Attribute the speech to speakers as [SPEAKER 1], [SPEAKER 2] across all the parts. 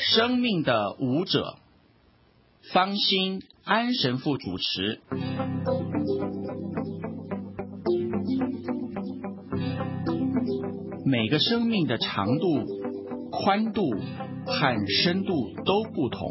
[SPEAKER 1] 生命的舞者，方心安神父主持。每个生命的长度、宽度和深度都不同，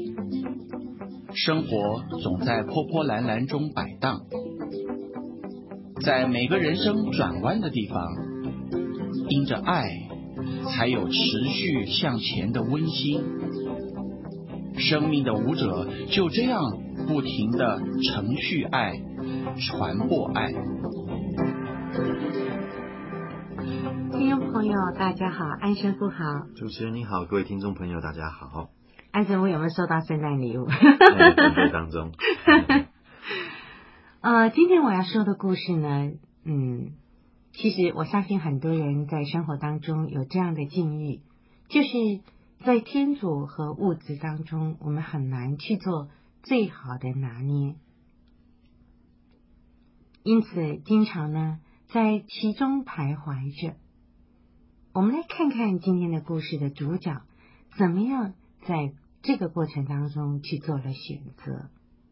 [SPEAKER 1] 生活总在波波澜澜中摆荡，在每个人生转弯的地方，因着爱，才有持续向前的温馨。生命的舞者就这样不停地承续爱，传播爱。
[SPEAKER 2] 听众朋友大家好，安神父好。
[SPEAKER 3] 主持人你好，各位听众朋友大家好。
[SPEAKER 2] 安神父有没有收到圣诞礼物？
[SPEAKER 3] 准备当中。
[SPEAKER 2] 今天我要说的故事呢，其实我相信很多人在生活当中有这样的境遇，就是在天主和物质当中，我们很难去做最好的拿捏，因此经常呢在其中徘徊着。我们来看看今天的故事的主角怎么样在这个过程当中去做了选择。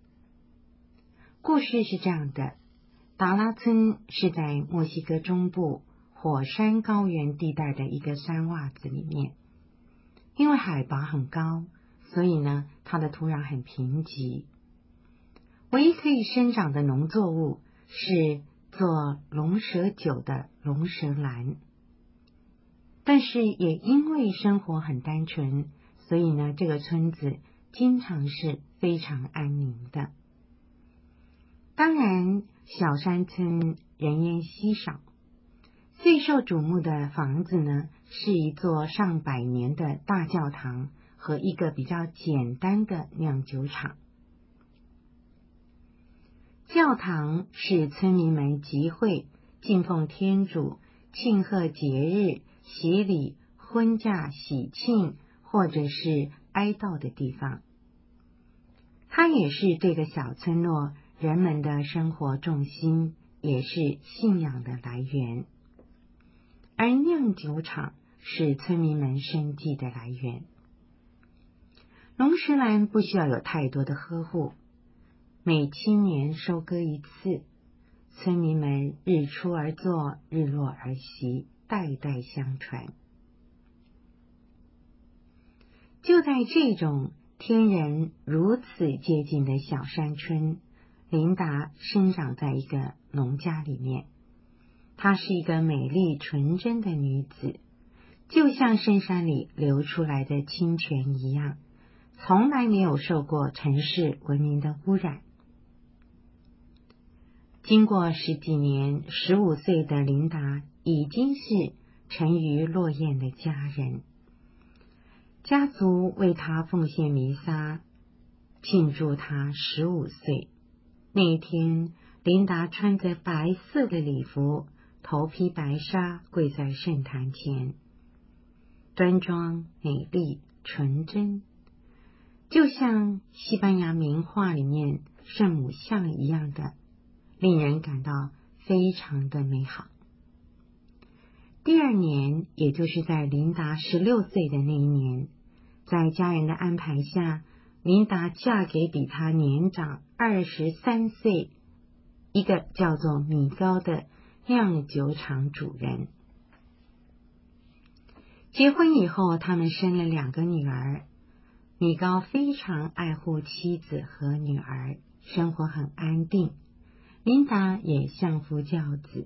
[SPEAKER 2] 故事是这样的，达拉村是在墨西哥中部火山高原地带的一个山洼子里面，因为海拔很高，所以呢它的土壤很贫瘠，唯一可以生长的农作物是做龙舌酒的龙舌兰，但是也因为生活很单纯，所以呢这个村子经常是非常安宁的。当然小山村人烟稀少，最受瞩目的房子呢是一座上百年的大教堂和一个比较简单的酿酒厂。教堂是村民们集会敬奉天主、庆贺节日、洗礼、婚嫁、喜庆或者是哀悼的地方。它也是这个小村落人们的生活重心，也是信仰的来源。而酿酒厂是村民们生计的来源。龙舌兰不需要有太多的呵护，每7年收割一次，村民们日出而作，日落而息，代代相传。就在这种天人如此接近的小山村，琳达生长在一个农家里面。她是一个美丽纯真的女子，就像深山里流出来的清泉一样，从来没有受过城市文明的污染。经过10几年，15岁的琳达已经是沉鱼落雁的佳人。家族为她奉献弥撒，庆祝她15岁。那一天，琳达穿着白色的礼服，头披白纱，跪在圣坛前，端庄、美丽、纯真，就像西班牙名画里面圣母像一样的，令人感到非常的美好。第2年，也就是在琳达16岁的那一年，在家人的安排下，琳达嫁给比她年长23岁，一个叫做米高的酿酒厂主人。结婚以后，他们生了2个女儿。米高非常爱护妻子和女儿，生活很安定。琳达也相夫教子。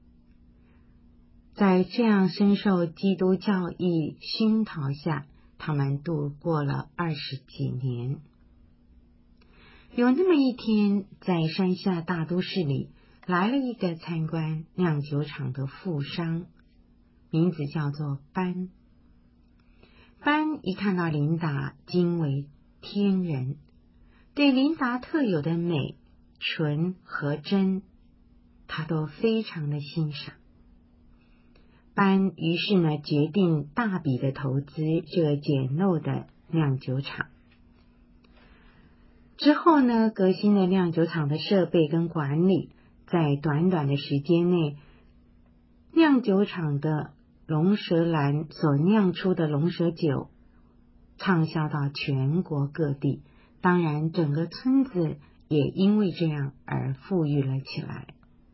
[SPEAKER 2] 在这样深受基督教义熏陶下，他们度过了20几年。有那么一天，在山下大都市里来了一个参观酿酒厂的富商，名字叫做班。班一看到琳达，惊为天人，对琳达特有的美、纯和真，他都非常的欣赏。班于是呢决定大笔的投资这个简陋的酿酒厂。之后呢，革新的酿酒厂的设备跟管理，在短短的时间内，酿酒厂的龙舌兰所酿出的龙舌酒畅销到全国各地，当然整个村子也因为这样而富裕了起来。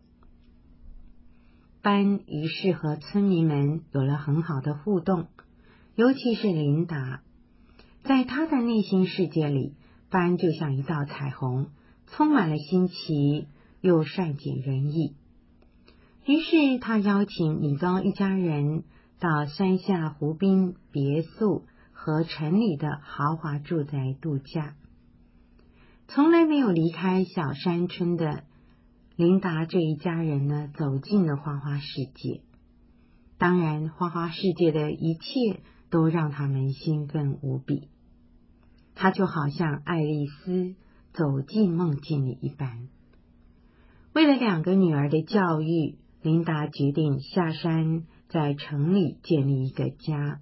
[SPEAKER 2] 班于是和村民们有了很好的互动，尤其是琳达，在他的内心世界里，班就像一道彩虹，充满了新奇又善解人意。于是他邀请米高一家人到山下湖滨别墅和城里的豪华住宅度假。从来没有离开小山村的琳达这一家人呢，走进了花花世界。当然，花花世界的一切都让他们兴奋无比。他就好像爱丽丝走进梦境里一般。为了2个女儿的教育，琳达决定下山在城里建立一个家。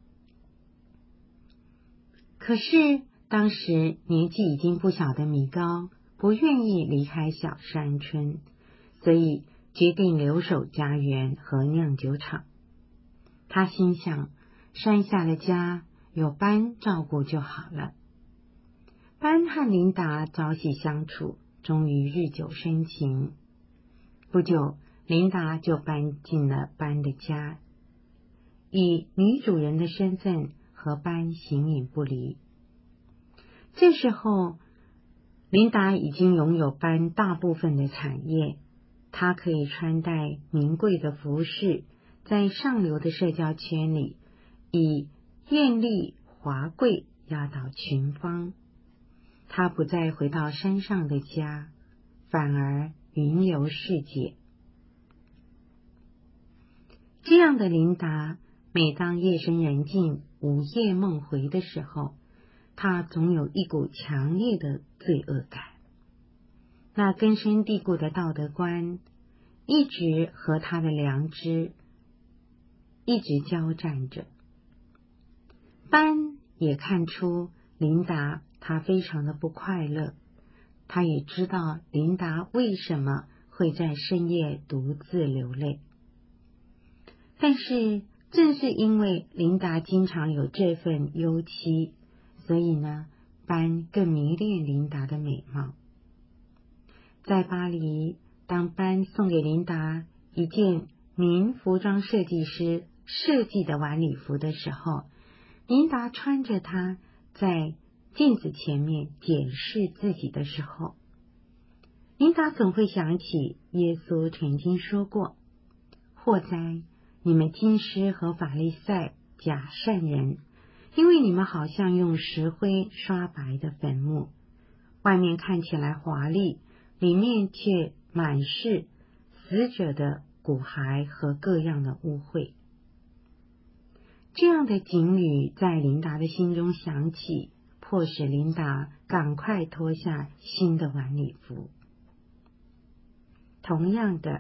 [SPEAKER 2] 可是当时年纪已经不小的米高不愿意离开小山村，所以决定留守家园和酿酒厂。他心想，山下的家有班照顾就好了。班和琳达朝夕相处，终于日久生情。不久，琳达就搬进了班的家，以女主人的身份和班形影不离。这时候，琳达已经拥有班大部分的产业，她可以穿戴名贵的服饰，在上流的社交圈里以艳丽华贵压倒群芳。她不再回到山上的家，反而云游世界。这样的琳达，每当夜深人静、午夜梦回的时候，她总有一股强烈的罪恶感。那根深蒂固的道德观一直和她的良知一直交战着。班也看出琳达她非常的不快乐，他也知道琳达为什么会在深夜独自流泪。但是正是因为琳达经常有这份忧戚，所以呢，班更迷恋琳达的美貌。在巴黎，当班送给琳达一件名服装设计师设计的晚礼服的时候，琳达穿着它在镜子前面检视自己的时候，琳达总会想起耶稣曾经说过：祸哉，你们经师和法利赛假善人，因为你们好像用石灰刷白的坟墓，外面看起来华丽，里面却满是死者的骨骸和各样的污秽。这样的警语在琳达的心中响起，迫使琳达赶快脱下新的晚礼服。同样的，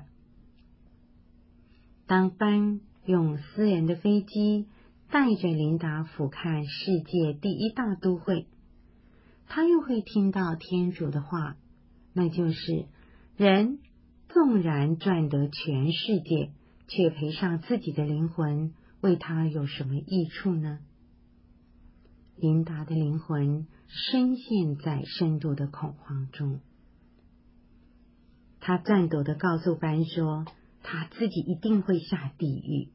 [SPEAKER 2] 当班用私人的飞机带着琳达俯瞰世界第一大都会，他又会听到天主的话，那就是人纵然赚得全世界，却赔上自己的灵魂，为他有什么益处呢？琳达的灵魂深陷在深度的恐慌中，他颤抖地告诉班说，他自己一定会下地狱。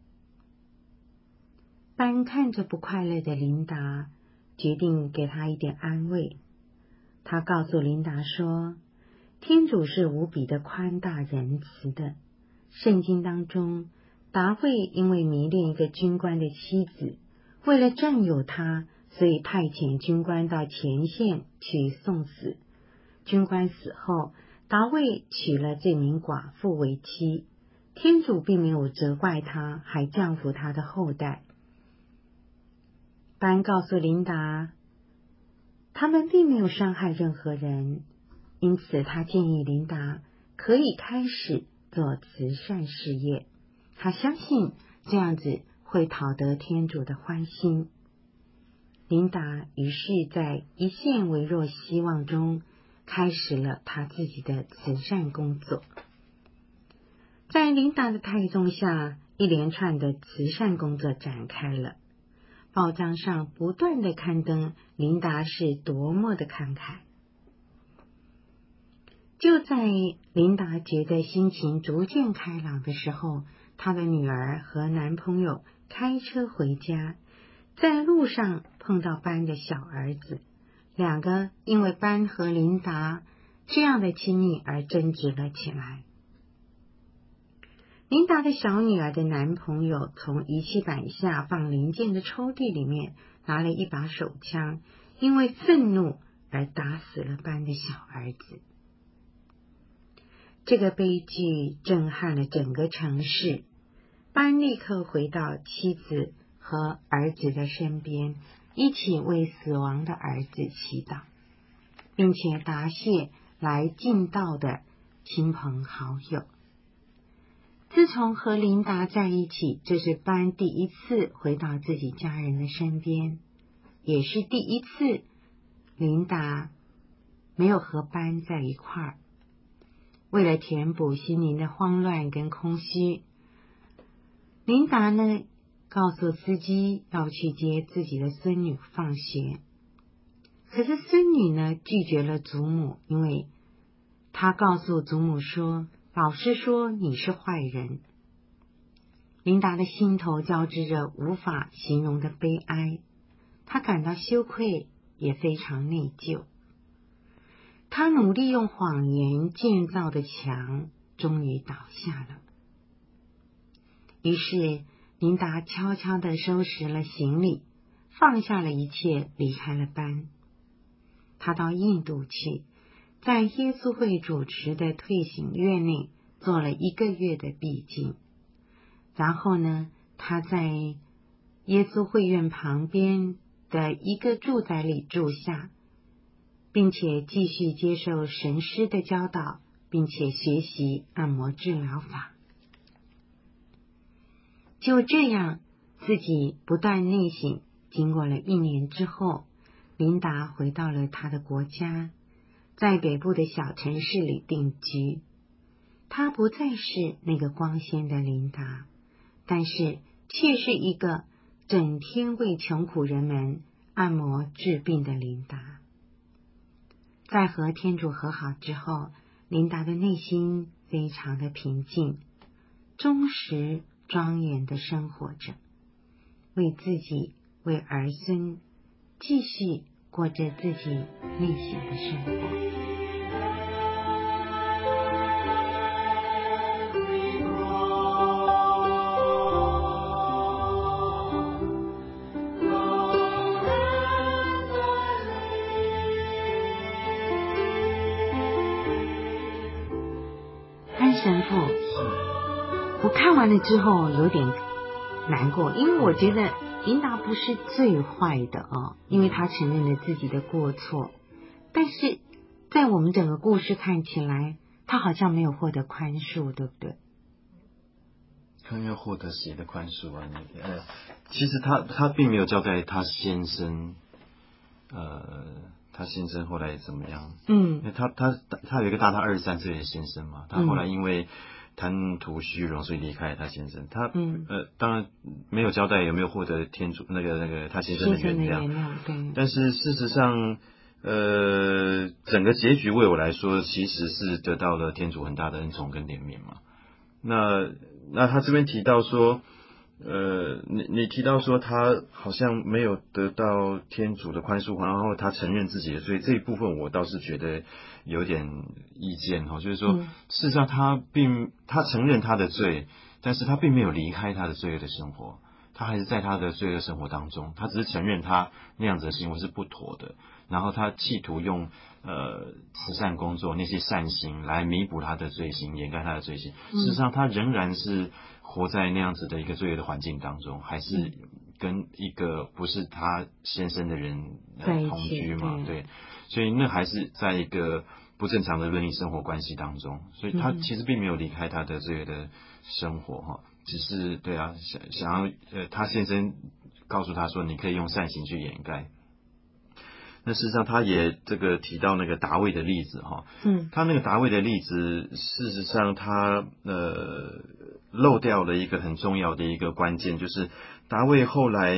[SPEAKER 2] 班看着不快乐的琳达，决定给她一点安慰。他告诉琳达说，天主是无比的宽大仁慈的。圣经当中，达味因为迷恋一个军官的妻子，为了占有她，所以派遣军官到前线去送死。军官死后，达味娶了这名寡妇为妻，天主并没有责怪他，还降福他的后代。班告诉琳达，他们并没有伤害任何人，因此他建议琳达可以开始做慈善事业。他相信这样子会讨得天主的欢心。琳达于是在一线微弱希望中开始了他自己的慈善工作。在琳达的带动下，一连串的慈善工作展开了， 报章上不断的刊登琳达是多么的慷慨。就在琳达觉得心情逐渐开朗的时候，她的女儿和男朋友开车回家，在路上碰到班的小儿子，两个因为班和琳达这样的亲密而争执了起来。琳达的小女儿的男朋友从仪器板下放零件的抽屉里面拿了一把手枪，因为愤怒而打死了班的小儿子。这个悲剧震撼了整个城市，班立刻回到妻子和儿子的身边，一起为死亡的儿子祈祷，并且答谢来敬悼的亲朋好友。自从和琳达在一起，这是班第一次回到自己家人的身边，也是第一次琳达没有和班在一块儿。为了填补心灵的慌乱跟空虚，琳达呢告诉司机要去接自己的孙女放学，可是孙女呢拒绝了祖母，因为她告诉祖母说，老师说你是坏人。琳达的心头交织着无法形容的悲哀，她感到羞愧，也非常内疚。她努力用谎言建造的墙终于倒下了。于是琳达悄悄地收拾了行李，放下了一切，离开了班。她到印度去，在耶稣会主持的退省院内做了1个月的闭经。然后呢，她在耶稣会院旁边的一个住宅里住下，并且继续接受神师的教导，并且学习按摩治疗法。就这样，自己不断内省，经过了1年之后，琳达回到了她的国家，在北部的小城市里定居。她不再是那个光鲜的琳达，但是却是一个整天为穷苦人们按摩治病的琳达。在和天主和好之后，琳达的内心非常的平静，忠实庄严的生活着，为自己为儿孙继续过着自己内心的生活。神父，我看完了之后有点难过，因为我觉得琳达不是最坏的因为她承认了自己的过错，但是在我们整个故事看起来，她好像没有获得宽恕，对不对？
[SPEAKER 3] 他没有获得谁的宽恕啊？其实他并没有交代他先生，他先生后来怎么样？他有一个大他23岁的先生嘛，他后来因为贪图虚荣，所以离开了他先生。他当然没有交代有没有获得天主那个他先生的原谅，
[SPEAKER 2] 对。
[SPEAKER 3] 但是事实上，整个结局为我来说，其实是得到了天主很大的恩宠跟怜悯嘛。那他这边提到说，你提到说他好像没有得到天主的宽恕，然后他承认自己的罪，这一部分我倒是觉得有点意见哈，就是说，事实上他承认他的罪，但是他并没有离开他的罪恶的生活，他还是在他的罪恶生活当中，他只是承认他那样子的行为是不妥的，然后他企图用慈善工作那些善行来弥补他的罪行，掩盖他的罪行。事实上他仍然是活在那样子的一个罪恶的环境当中，还是跟一个不是他先生的人同居嘛，对，所以那还是在一个不正常的伦理生活关系当中，所以他其实并没有离开他的罪恶的生活哈，只是对啊，想要他先生告诉他说，你可以用善行去掩盖。那事实上他也这个提到那个达味的例子哈，他那个达味的例子，事实上他漏掉了一个很重要的一个关键，就是达味后来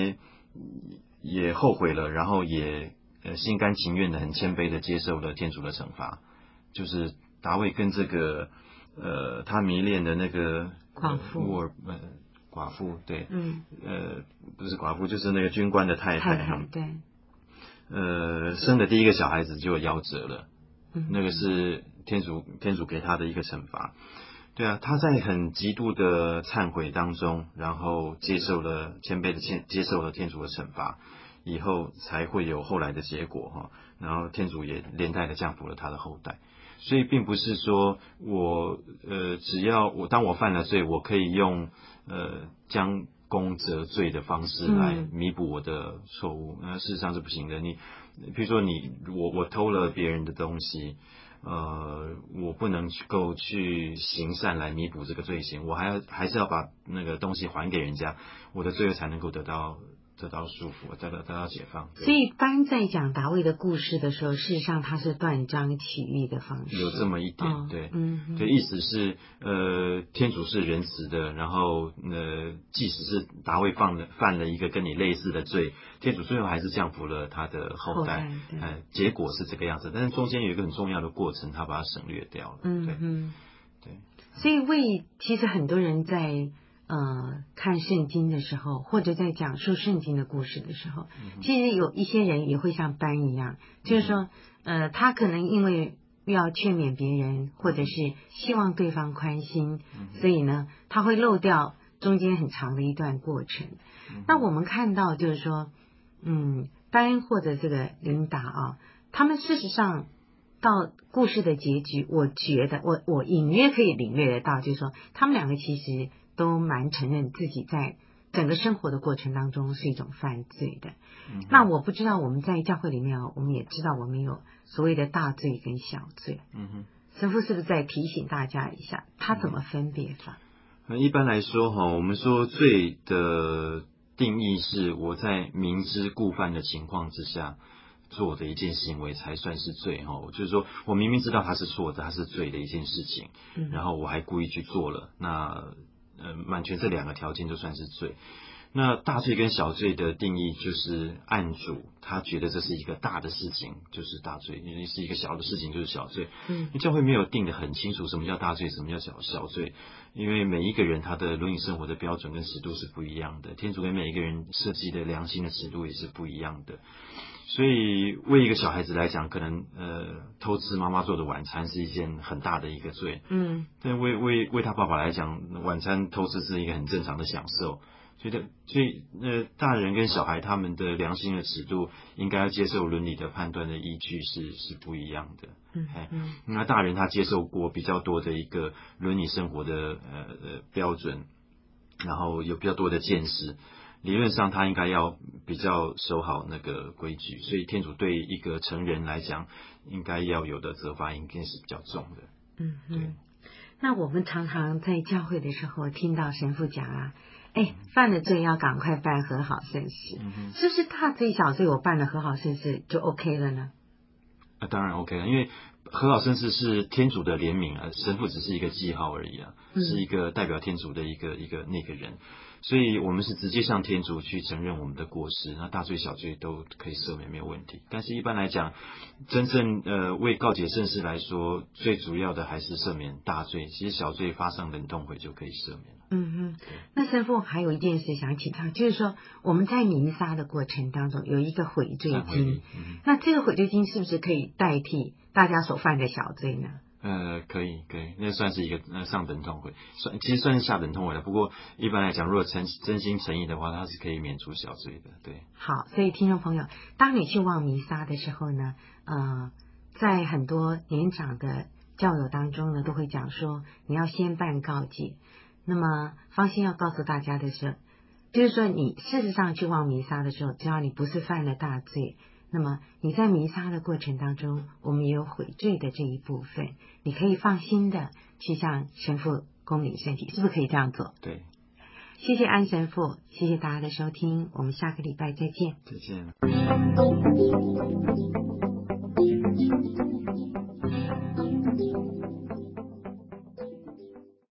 [SPEAKER 3] 也后悔了，然后也心甘情愿的、很谦卑的接受了天主的惩罚，就是大卫跟这个他迷恋的那个寡妇，对，不是寡妇，就是那个军官的太太，
[SPEAKER 2] 对，
[SPEAKER 3] 生的第一个小孩子就夭折了，那个是天主给他的一个惩罚。对啊，他在很极度的忏悔当中，然后谦卑的接受了天主的惩罚，以后才会有后来的结果哈。然后天主也连带的降福了他的后代，所以并不是说只要当我犯了罪，我可以用将功折罪的方式来弥补我的错误，事实上是不行的。比如说我偷了别人的东西。我不能够去行善来弥补这个罪行，我还是要把那个东西还给人家，我的罪恶才能够得到束缚，得到解放。
[SPEAKER 2] 所以当在讲大卫的故事的时候，事实上他是断章取义的方式，
[SPEAKER 3] 有这么一点，对，对，意思是天主是仁慈的，然后即使是大卫犯了一个跟你类似的罪，天主最后还是降福了他的后代，结果是这个样子，但是中间有一个很重要的过程，他把它省略掉了，对，
[SPEAKER 2] 所以其实很多人在看圣经的时候，或者在讲述圣经的故事的时候，其实有一些人也会像班一样，就是说他可能因为要劝勉别人，或者是希望对方宽心，所以呢他会漏掉中间很长的一段过程。那我们看到就是说班或者这个琳达啊，他们事实上到故事的结局，我觉得我隐约可以领略得到，就是说他们两个其实都蛮承认自己在整个生活的过程当中是一种犯罪的。那我不知道我们在教会里面我们也知道我们有所谓的大罪跟小罪。神父是不是再提醒大家一下，他怎么分别法？
[SPEAKER 3] 一般来说我们说罪的定义是我在明知故犯的情况之下做的一件行为才算是罪就是说我明明知道它是错的，它是罪的一件事情，然后我还故意去做了，那满全这两个条件就算是罪。那大罪跟小罪的定义就是案主他觉得这是一个大的事情就是大罪，因为是一个小的事情就是小罪。教会没有定得很清楚什么叫大罪什么叫小罪，因为每一个人他的伦理生活的标准跟尺度是不一样的，天主给每一个人设计的良心的尺度也是不一样的。所以为一个小孩子来讲，可能偷吃妈妈做的晚餐是一件很大的一个罪，但为他爸爸来讲，晚餐偷吃是一个很正常的享受。所以大人跟小孩他们的良心的尺度应该要接受伦理的判断的依据是不一样的。那大人他接受过比较多的一个伦理生活的标准，然后有比较多的见识，理论上他应该要比较守好那个规矩，所以天主对一个成人来讲应该要有的责罚应该是比较重的。对。
[SPEAKER 2] 那我们常常在教会的时候听到神父讲犯了罪要赶快办和好圣事，是不是大罪小罪我办了和好圣事就 OK 了呢？
[SPEAKER 3] 当然 OK 了，因为和好圣事是天主的怜悯神父只是一个记号而已是一个代表天主的一个那个人，所以我们是直接向天主去承认我们的过失，那大罪小罪都可以赦免，没有问题。但是一般来讲，真正为告解圣事来说，最主要的还是赦免大罪，其实小罪发上忍痛悔就可以赦免了。
[SPEAKER 2] 那神父还有一件事想请教，就是说我们在弥撒的过程当中有一个悔罪经，那这个悔罪经是不是可以代替大家所犯的小罪呢？
[SPEAKER 3] 可以，那算是一个上等痛悔，其实算是下等痛悔了。不过一般来讲，如果真心诚意的话，它是可以免除小罪的。对，
[SPEAKER 2] 好，所以听众朋友，当你去望弥撒的时候呢，在很多年长的教友当中呢，都会讲说你要先办告解。那么方心要告诉大家的是，就是说你事实上去望弥撒的时候，只要你不是犯了大罪，那么你在弥撒的过程当中，我们也有悔罪的这一部分，你可以放心的去向神父恭领圣体，是不是可以这样做？
[SPEAKER 3] 对，
[SPEAKER 2] 谢谢安神父，谢谢大家的收听，我们下个礼拜再见。
[SPEAKER 3] 再见。